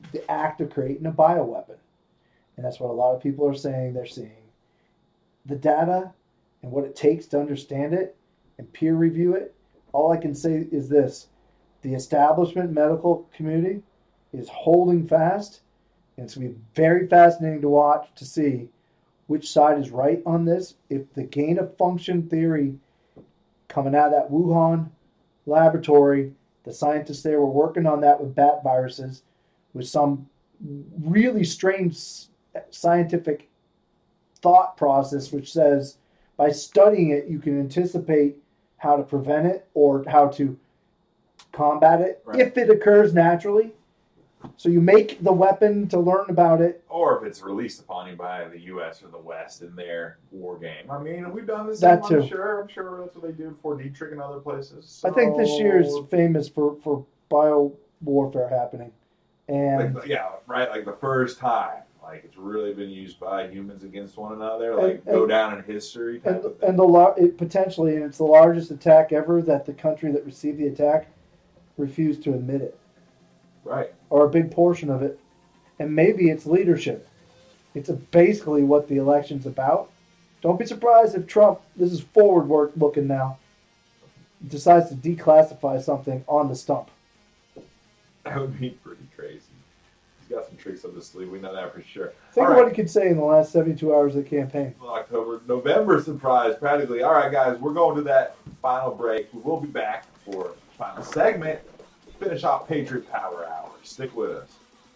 the act of creating a bioweapon. And that's what a lot of people are saying they're seeing. The data and what it takes to understand it and peer review it, all I can say is this. The establishment medical community is holding fast, and it's going to be very fascinating to watch to see which side is right on this. If the gain of function theory coming out of that Wuhan laboratory, the scientists there were working on that with bat viruses with some really strange scientific thought process which says by studying it you can anticipate how to prevent it or how to combat it right. if it occurs naturally. So you make the weapon to learn about it. Or if it's released upon you by the U S or the West in their war game. I mean, we've done this. That I'm too. sure. I'm sure that's what they do for Dietrich and other places. So... I think this year is famous for, for bio warfare happening. And like, yeah, right. Like the first time. Like it's really been used by humans against one another. Like and, go and, down in history. Type and of thing. and the lar- it potentially, and it's the largest attack ever that the country that received the attack refused to admit it. Right. Or a big portion of it. And maybe it's leadership. It's a, basically what the election's about. Don't be surprised if Trump, this is forward work looking now, decides to declassify something on the stump. That would be pretty crazy. He's got some tricks up his sleeve. We know that for sure. Think All of right. what he could say in the last seventy-two hours of the campaign. October, November surprise, practically. All right, guys, we're going to that final break. We will be back for the final segment. Finish off Patriot Power Hour. Stick with us.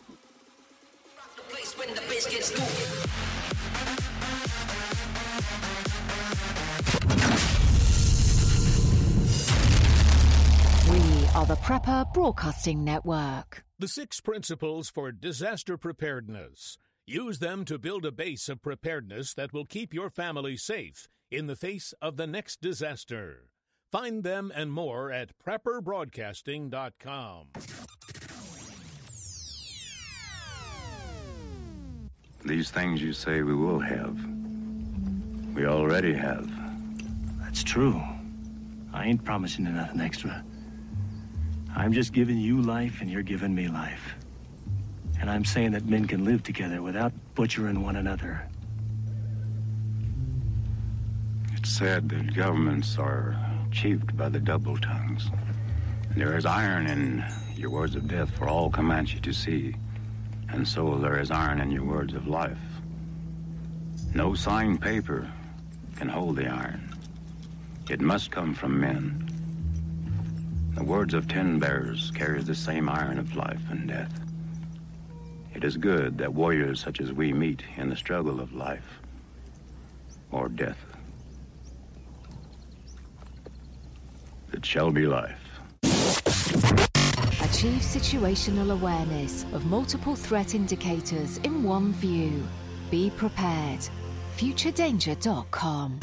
We are the Prepper Broadcasting Network. The six principles for disaster preparedness. Use them to build a base of preparedness that will keep your family safe in the face of the next disaster. Find them and more at prepper broadcasting dot com. These things you say we will have, we already have. That's true. I ain't promising you nothing extra. I'm just giving you life and you're giving me life. And I'm saying that men can live together without butchering one another. It's said that governments are achieved by the double tongues. And there is iron in your words of death for all Comanche to see. And so there is iron in your words of life. No signed paper can hold the iron. It must come from men. The words of ten bears carries the same iron of life and death. It is good that warriors such as we meet in the struggle of life or death. It shall be life. Achieve situational awareness of multiple threat indicators in one view. Be prepared. future danger dot com.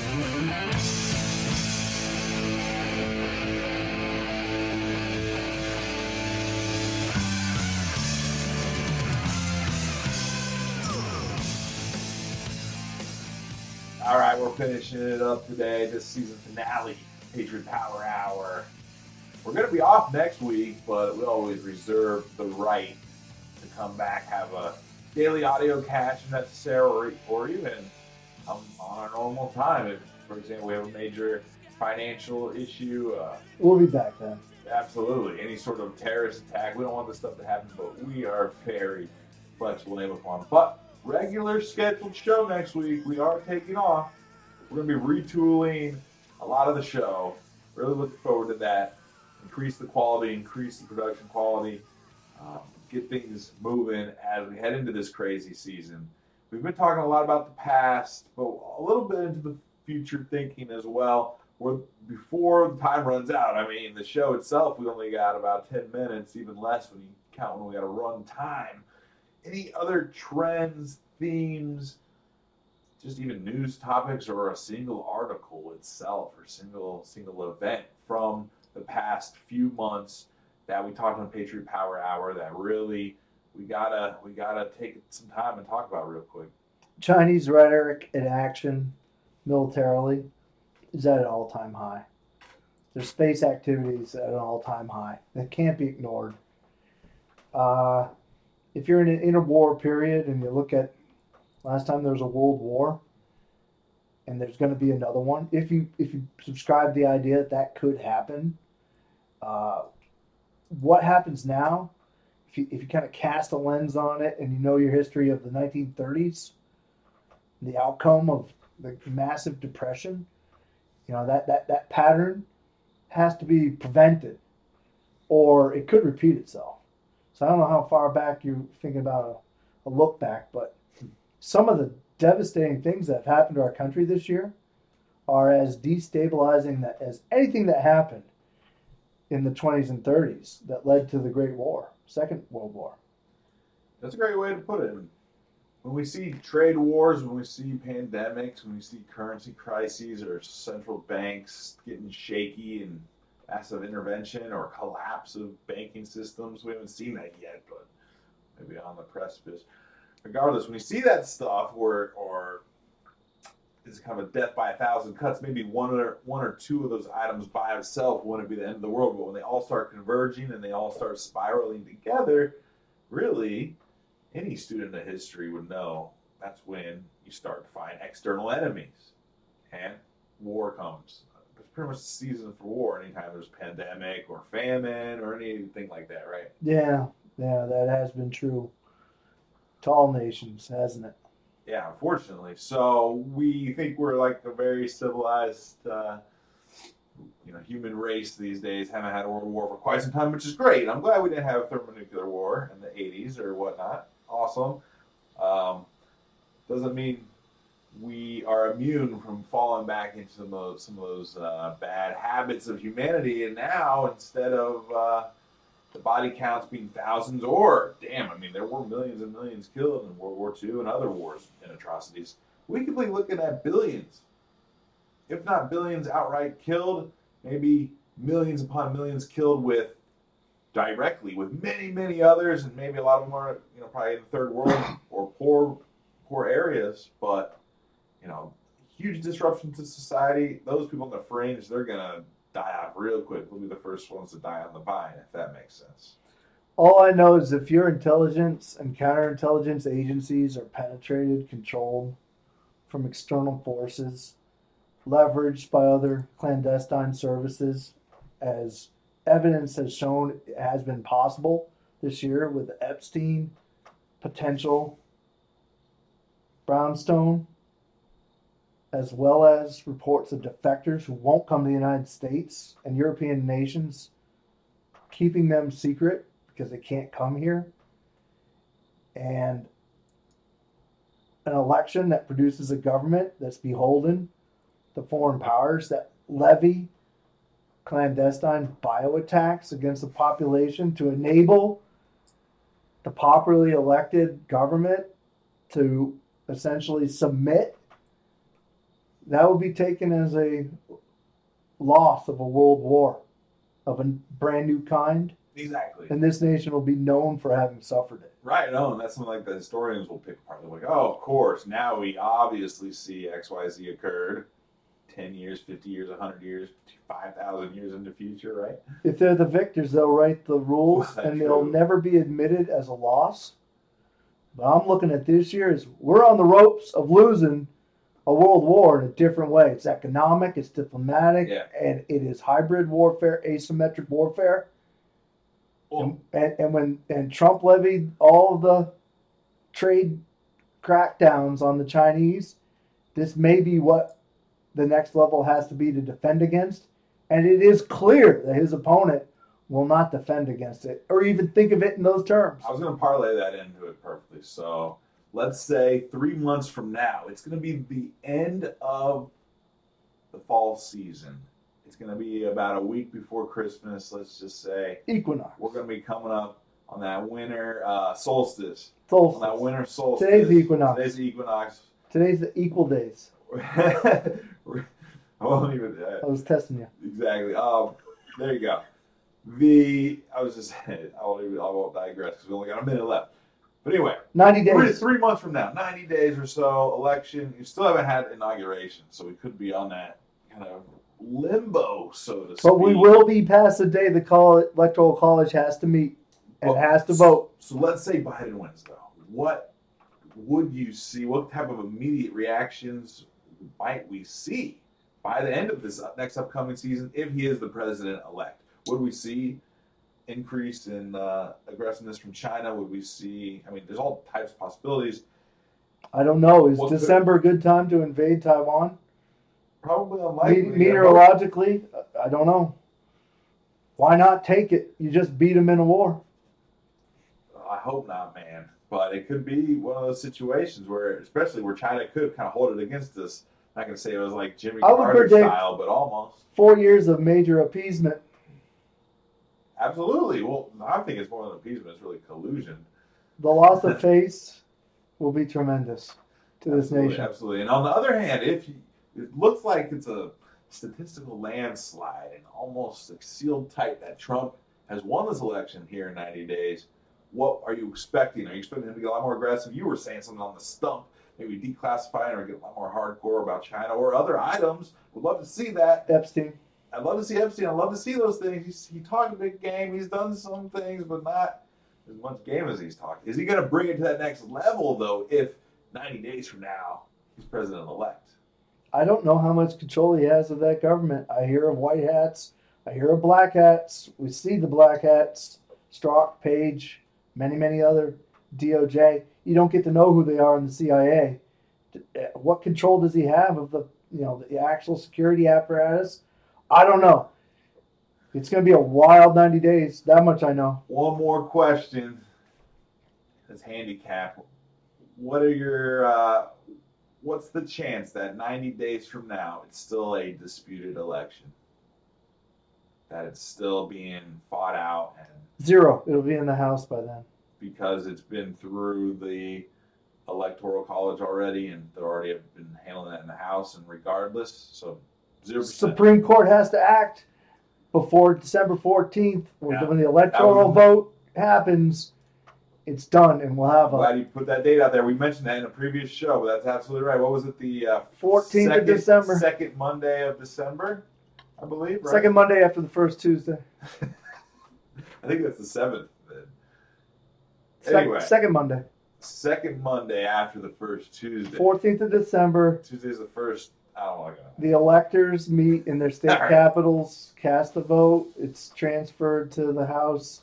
All right, we're finishing it up today. This season finale, Patriot Power Hour. We're going to be off next week, but we always reserve the right to come back, have a daily audio catch if necessary, or even um, on our normal time. If, for example, we have a major financial issue. Uh, we'll be back then. Absolutely. Any sort of terrorist attack. We don't want this stuff to happen, but we are very flexible and able to perform. But regular scheduled show next week. We are taking off. We're going to be retooling a lot of the show. Really looking forward to that. Increase the quality, increase the production quality, um, get things moving as we head into this crazy season. We've been talking a lot about the past, but a little bit into the future thinking as well. Where before the time runs out, I mean, the show itself, we only got about ten minutes, even less when you count when we got to run time. Any other trends, themes, just even news topics, or a single article itself, or single single event from the past few months that we talked on Patriot Power Hour that really we gotta we gotta take some time and talk about real quick. Chinese rhetoric and action militarily is at an all-time high. Their space activities at an all-time high. That can't be ignored. Uh, if you're in an interwar period and you look at last time there was a world war, and there's going to be another one, if you if you subscribe to the idea that that could happen, uh, what happens now? If you if you kind of cast a lens on it and you know your history of the nineteen thirties, the outcome of the massive depression, you know that that that pattern has to be prevented, or it could repeat itself. So I don't know how far back you're thinking about a, a look back, but some of the devastating things that have happened to our country this year are as destabilizing that as anything that happened in the twenties and thirties that led to the Great War, Second World War. That's a great way to put it. When we see trade wars, when we see pandemics, when we see currency crises or central banks getting shaky and massive intervention or collapse of banking systems, we haven't seen that yet, but maybe on the precipice. Regardless, when you see that stuff, or or it's kind of a death by a thousand cuts, maybe one or one or two of those items by itself wouldn't be the end of the world. But when they all start converging and they all start spiraling together, really, any student of history would know that's when you start to find external enemies, and war comes. It's pretty much the season for war. Anytime there's pandemic or famine or anything like that, right? Yeah, yeah, that has been true to all nations, hasn't it? Yeah, unfortunately. So we think we're like a very civilized, uh, you know, human race these days. Haven't had a world war for quite some time, which is great. I'm glad we didn't have a thermonuclear war in the eighties or whatnot. Awesome. Um, doesn't mean we are immune from falling back into some of those, some of those uh, bad habits of humanity. And now, instead of uh, the body counts being thousands, or, damn, I mean, there were millions and millions killed in World War Two and other wars and atrocities. We could be looking at billions, if not billions outright killed, maybe millions upon millions killed with, directly with many, many others, and maybe a lot of them are, you know, probably in the third world or poor, poor areas, but, you know, huge disruption to society. Those people on the fringe, they're going to die off real quick. We'll be the first ones to die on the vine, if that makes sense. All I know is if your intelligence and counterintelligence agencies are penetrated, controlled from external forces, leveraged by other clandestine services, as evidence has shown it has been possible this year with the Epstein potential brownstone, as well as reports of defectors who won't come to the United States and European nations, keeping them secret because they can't come here, and an election that produces a government that's beholden to foreign powers that levy clandestine bioattacks against the population to enable the popularly elected government to essentially submit. That would be taken as a loss of a world war of a brand new kind. Exactly. And this nation will be known for having suffered it. Right, no, and that's something like the historians will pick apart. They're like, oh, of course, now we obviously see X Y Z occurred ten years, fifty years, one hundred years, five thousand years in the future, right? If they're the victors, they'll write the rules That's and they'll true. never be admitted as a loss. But I'm looking at this year as we're on the ropes of losing a world war in a different way. It's economic, it's diplomatic, Yeah. and it is hybrid warfare, asymmetric warfare. Well, And, and, and when and Trump levied all of the trade crackdowns on the Chinese, this may be what the next level has to be to defend against. And it is clear that his opponent will not defend against it or even think of it in those terms. I was going to parlay that into it perfectly. So let's say three months from now, it's going to be the end of the fall season. It's going to be about a week before Christmas, let's just say. Equinox. We're going to be coming up on that winter uh, solstice. Solstice. On that winter solstice. Today's the equinox. Today's the equinox. Today's the equal days. I won't even. Uh, I was testing you. Exactly. Um, there you go. The I was just I won't even I won't digress because we only got a minute left. But anyway, ninety days. Three, three months from now, ninety days or so, election. You still haven't had inauguration, so we could be on that kind of limbo, so to speak. But we will be past the day the call, electoral college has to meet. and Well, has to vote. So let's say Biden wins, though. What would you see? What type of immediate reactions might we see by the end of this next upcoming season if he is the president-elect? Would we see increase in uh, aggressiveness from China? Would we see, I mean, there's all types of possibilities. I don't know. Is What December a good time to invade Taiwan? Probably unlikely. Me- meteorologically, I don't know. Why not take it? You just beat them in a war. I hope not, man. But it could be one of those situations where, especially where China could kind of hold it against us. I'm not going to say it was like Jimmy I would Carter predict style, but almost. Four years of major appeasement. Absolutely. Well, I think it's more than appeasement. It's really collusion. The loss of face will be tremendous to this Absolutely, nation. Absolutely. And on the other hand, if you, it looks like it's a statistical landslide and almost like sealed tight that Trump has won this election here in ninety days, what are you expecting? Are you expecting him to get a lot more aggressive? You were saying something on the stump, maybe declassifying or get a lot more hardcore about China or other items. Would love to see that. Epstein. I'd love to see Epstein. I'd love to see those things. He's, he talked a big game. He's done some things, but not as much game as he's talked. Is he going to bring it to that next level, though, if ninety days from now he's president-elect? I don't know how much control he has of that government. I hear of white hats. I hear of black hats. We see the black hats. Strzok, Page, many, many other D O J. You don't get to know who they are in the C I A. What control does he have of the, you know, the actual security apparatus? I don't know. It's going to be a wild ninety days. That much I know. One more question. That's handicap. What are your, uh, what's the chance that ninety days from now it's still a disputed election? That it's still being fought out and Zero. It'll be in the House by then. because it's been through the Electoral College already and they already have been handling that in the House and regardless, so zero percent. Supreme Court has to act before December fourteenth. When Yeah. the electoral was- vote happens, it's done, and we'll have I'm glad a you put that date out there. We mentioned that in a previous show, but that's absolutely right. What was it? The uh, fourteenth of second, December. second Monday of December, I believe. Right? Second Monday after the first Tuesday. I think that's the seventh. Then. Sec- Anyway, Second Monday. second Monday after the first Tuesday. fourteenth of December. Tuesday's the first. I don't know. The electors meet in their state All right. capitals, cast a vote. It's transferred to the House,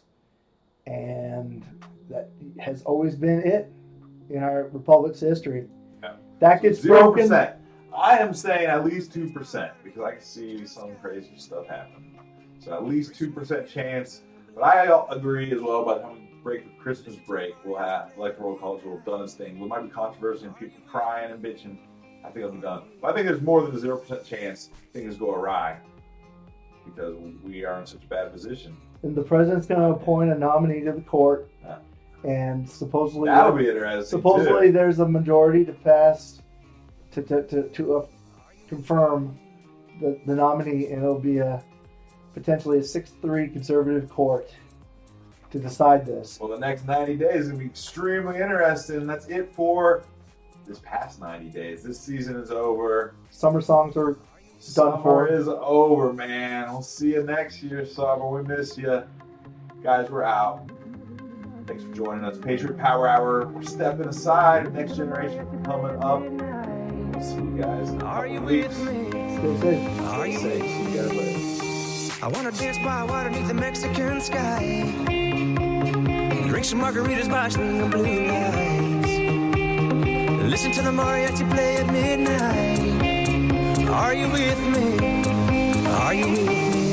and that has always been it in our republic's history. Yeah. That gets Zero broken. percent. I am saying at least two percent because I can see some crazy stuff happen. So at least two percent chance. But I agree as well. By the time we break the Christmas break, we'll have Electoral College will have done its thing. There might be controversy and people crying and bitching. I think it'll be done. But I think there's more than a zero percent chance things go awry because we are in such a bad position. And the president's going to appoint a nominee to the court, Yeah. and supposedly That'll be interesting. supposedly too. there's a majority to pass to to to, to uh, confirm the, the nominee, and it'll be a potentially a six three conservative court to decide this. Well, the next ninety days is going to be extremely interesting. That's it for this past ninety days. This season is over. Summer songs are done Summer for. is over, man. We'll see you next year, Summer. We miss you. Guys, we're out. Thanks for joining us. Patriot Power Hour. We're stepping aside. Next generation coming up. We'll see you guys in a couple weeks. Stay safe. Stay safe. See you guys later. I wanna dance by water beneath the Mexican sky. Drink some margaritas by swinging blue lights. Listen to the mariachi play at midnight. Are you with me? Are you with me?